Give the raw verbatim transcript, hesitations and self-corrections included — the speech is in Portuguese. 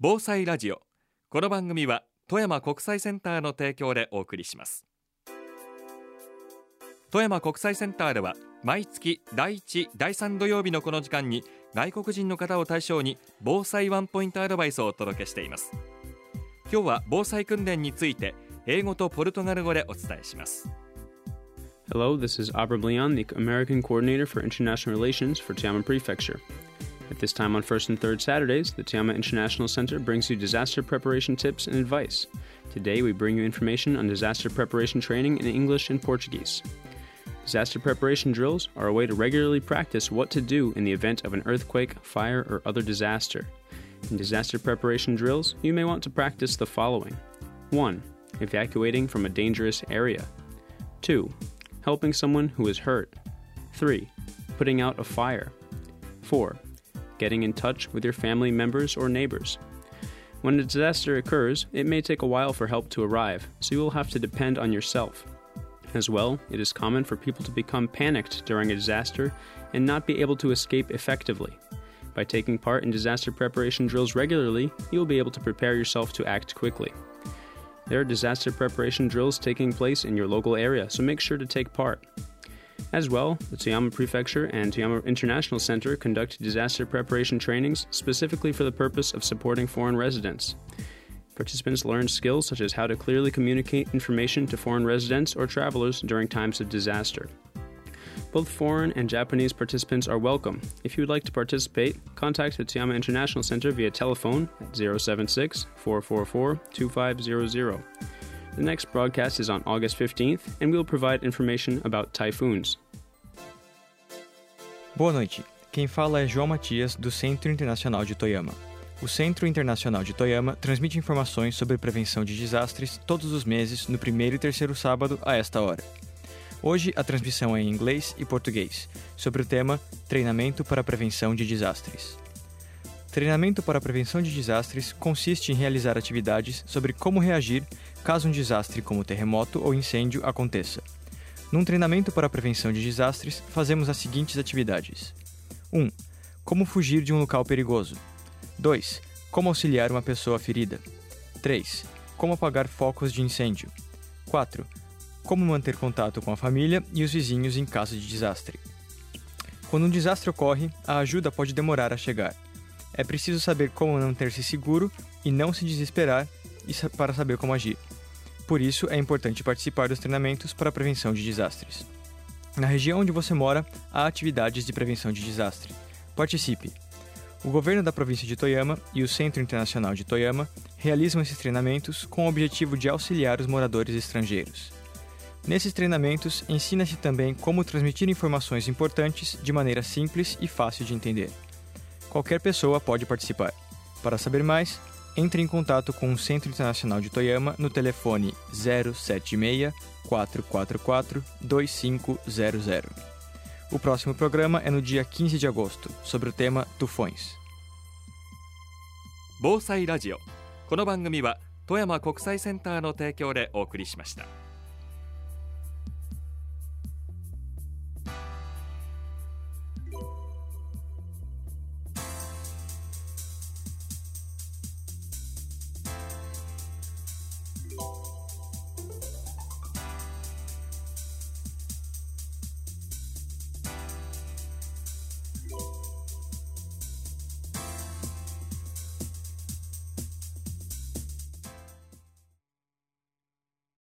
防災ラジオ。この番組は富山国際センターの提供でお送りします。富山国際センターでは毎月だいいち、だいさん土曜日のこの時間に外国人の方を対象に防災ワンポイントアドバイスをお届けしています。今日は防災訓練について英語とポルトガル語でお伝えします。 Hello, this is Abram Leon, the American Coordinator for International Relations for Toyama Prefecture. At this time on first and third Saturdays, the Toyama International Center brings you disaster preparation tips and advice. Today we bring you information on disaster preparation training in English and Portuguese. Disaster preparation drills are a way to regularly practice what to do in the event of an earthquake, fire, or other disaster. In disaster preparation drills, you may want to practice the following. one. Evacuating from a dangerous area. two. Helping someone who is hurt. three. Putting out a fire. four. Getting in touch with your family members or neighbors. When a disaster occurs, it may take a while for help to arrive, so you will have to depend on yourself. As well, it is common for people to become panicked during a disaster and not be able to escape effectively. By taking part in disaster preparation drills regularly, you will be able to prepare yourself to act quickly. There are disaster preparation drills taking place in your local area, so make sure to take part. As well, the Toyama Prefecture and Toyama International Center conduct disaster preparation trainings specifically for the purpose of supporting foreign residents. Participants learn skills such as how to clearly communicate information to foreign residents or travelers during times of disaster. Both foreign and Japanese participants are welcome. If you would like to participate, contact the Toyama International Center via telephone at zero seven six, four four four, two five zero zero. The next broadcast is on August fifteenth, and we will provide information about typhoons. Boa noite. Quem fala é João Matias, do Centro Internacional de Toyama. O Centro Internacional de Toyama transmite informações sobre prevenção de desastres todos os meses, no primeiro e terceiro sábado, a esta hora. Hoje, a transmissão é em inglês e português, sobre o tema Treinamento para a Prevenção de Desastres. Treinamento para a Prevenção de Desastres consiste em realizar atividades sobre como reagir caso um desastre como terremoto ou incêndio aconteça. Num treinamento para a prevenção de desastres, fazemos as seguintes atividades. um. Como fugir de um local perigoso. dois. Como auxiliar uma pessoa ferida. três. Como apagar focos de incêndio. quatro. Como manter contato com a família e os vizinhos em caso de desastre. Quando um desastre ocorre, a ajuda pode demorar a chegar. É preciso saber como manter-se seguro e não se desesperar para saber como agir. Por isso, é importante participar dos treinamentos para a prevenção de desastres. Na região onde você mora, há atividades de prevenção de desastre. Participe! O governo da província de Toyama e o Centro Internacional de Toyama realizam esses treinamentos com o objetivo de auxiliar os moradores estrangeiros. Nesses treinamentos, ensina-se também como transmitir informações importantes de maneira simples e fácil de entender. Qualquer pessoa pode participar. Para saber mais, entre em contato com o Centro Internacional de Toyama no telefone zero sete seis, quatro quatro quatro, dois cinco zero zero. O próximo programa é no dia quinze de agosto, sobre o tema tufões. 防災ラジオ。この番組は富山国際センターの提供でお送りしました。